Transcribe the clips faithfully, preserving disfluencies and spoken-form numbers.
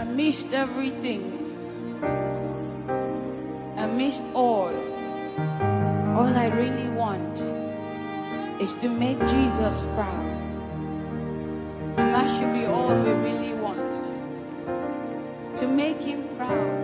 Amidst everything, amidst all, all I really want is to make Jesus proud. And that should be all we really want. To make him proud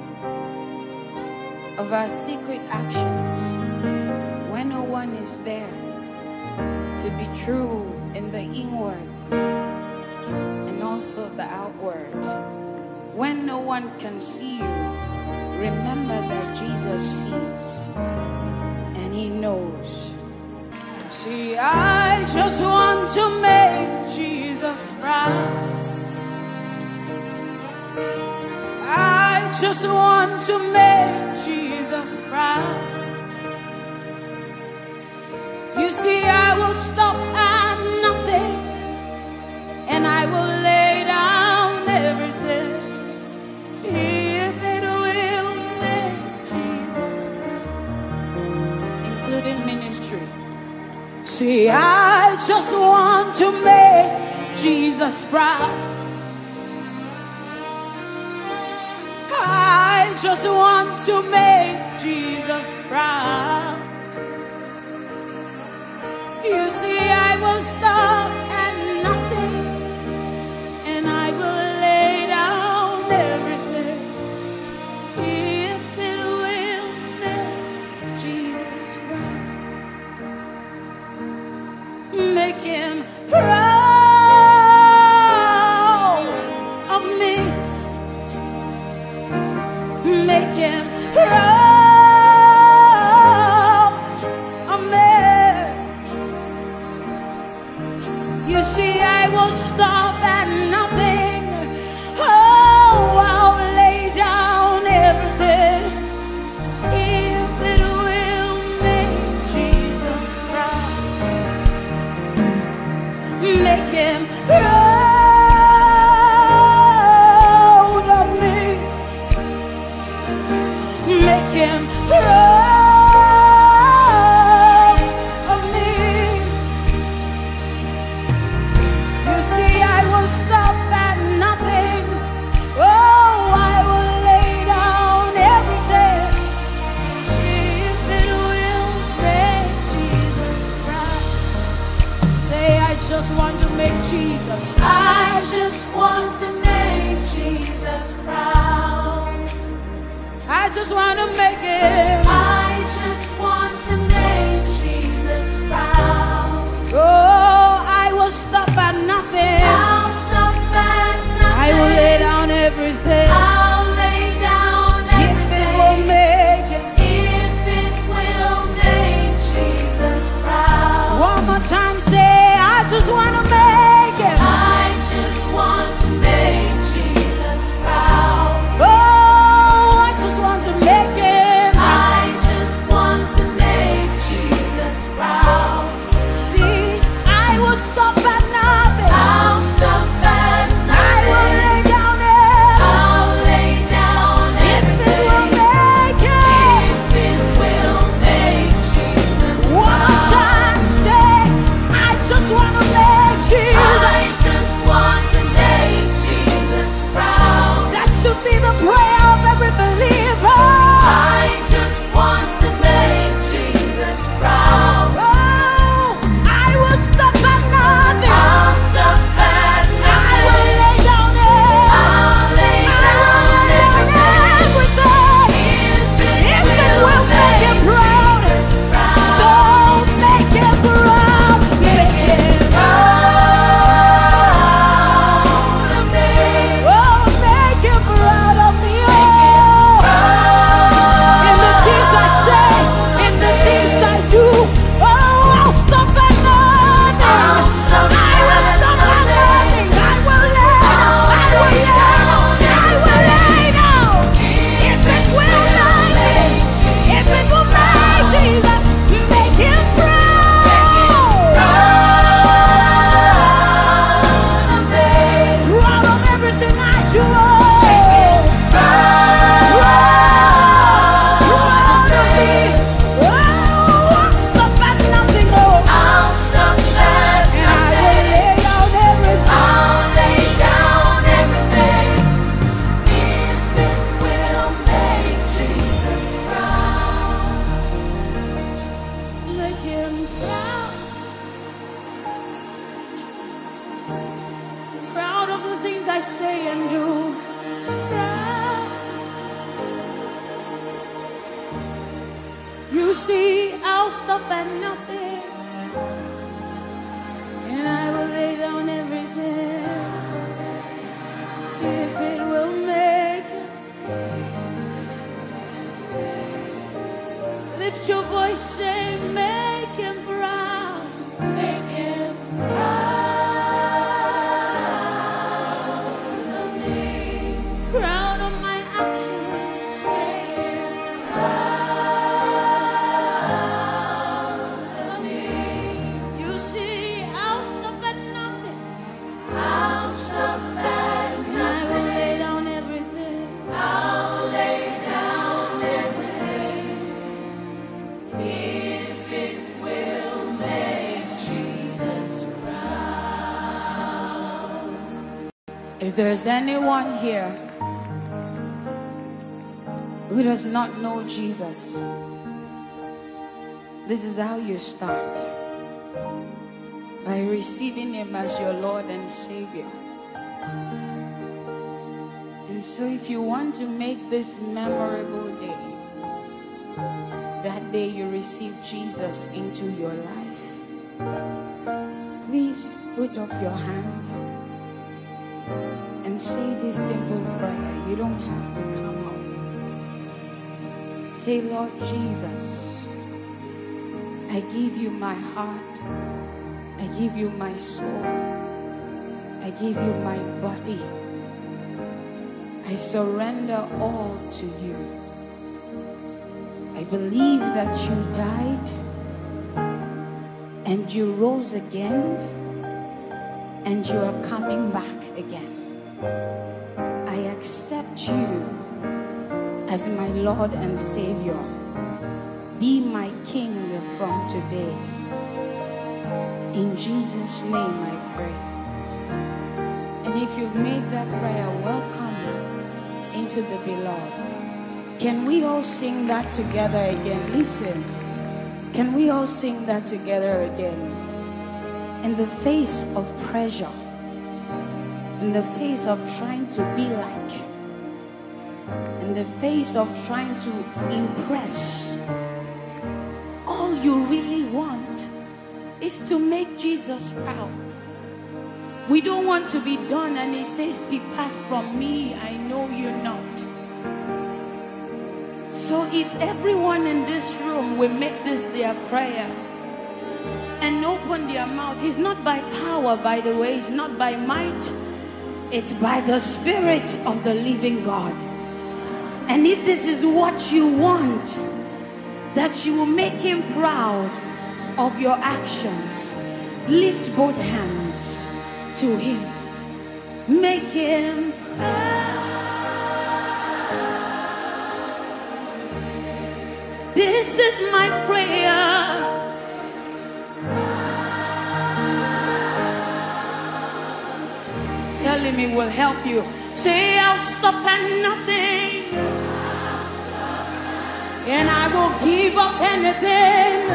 of our secret actions when no one is there. To be true in the inward and also the outward. When no one can see you, remember that Jesus sees and he knows. See, I just want to make Jesus proud. I just want to make Jesus proud. You see, I will stop at nothing, and I will lay down everything if it will make Jesus proud, including ministry. See, I just want to make Jesus proud. I just want to make Jesus proud. You see, I will stop at nothing, and I will lay down everything if it will make Jesus proud. Make him proud of me. Make him proud of me. You see, I will stop at nothing. Oh, I'll lay down everything if it will make Jesus proud. Make him proud of me. Make him proud of me. You see, I will stop at nothing. Oh, I will lay down everything if it will make Jesus proud. Say, I just want to make Jesus. I just want to make Jesus proud. I just want to make him. I just want to make Jesus proud. Oh, I will stop at nothing. I'll stop at nothing. I will lay down everything. I'll lay down If it will everything. make him. If it will make Jesus proud. One more time, say, I just want to make him. I just want to make Jesus proud. Oh, I just want to make him. I you proud. You see, I'll stop at nothing, and I will lay down everything if it will make you. Lift your voice, say, make him proud, make him proud of me, proud of my actions, make him proud of me. You see, I'll stop at nothing, I'll stop at nothing, I will lay down everything, I'll lay down everything if it will make Jesus proud. If there's anyone here who does not know Jesus, this is how you start. By receiving him as your Lord and Savior. And so if you want to make this memorable day, that day you receive Jesus into your life, please put up your hand and say this simple prayer. You don't have to come up. Say, Lord Jesus, I give you my heart, I give you my soul, I give you my body. I surrender all to you. I believe that you died and you rose again and you are coming back again. I accept you as my Lord and Savior. Be my King from today. In Jesus' name I pray. And if you've made that prayer, welcome into the beloved. Can we all sing that together again? Listen. Can we all sing that together again? In the face of pressure, in the face of trying to be like, in the face of trying to impress, all you really want is to make Jesus proud. We don't want to be done and he says, depart from me, I know you not. So if everyone in this room will make this their prayer and open their mouth, it's not by power, by the way, it's not by might, it's by the Spirit of the living God. And if this is what you want, that you will make him proud of your actions, lift both hands to him. Make him proud. This is my prayer. Telling me will help you. Say, I'll stop at nothing, and I will give up anything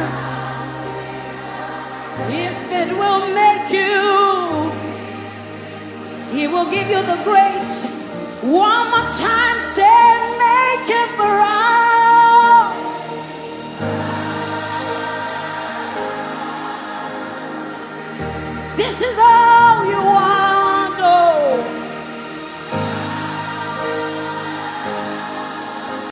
if it will make you. He will give you the grace. One more time, say, make him proud. This is all.